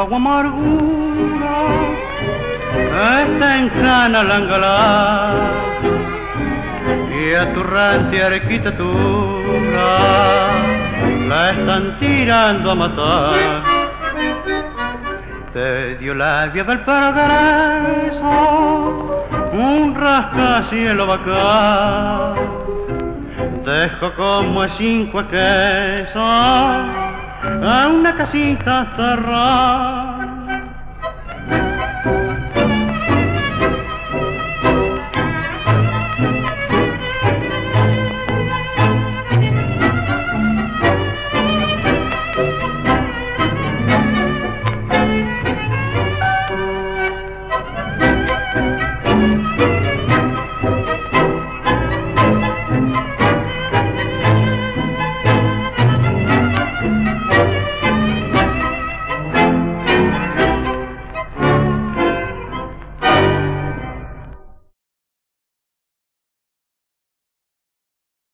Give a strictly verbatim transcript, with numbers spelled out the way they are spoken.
agua amargura, está en cana la angalá, y a tu rancia arquitectura la están tirando a matar. Te dio la vía del paraíso un rascacielos bacán, dejo como es cinco quesos a una casita cerrada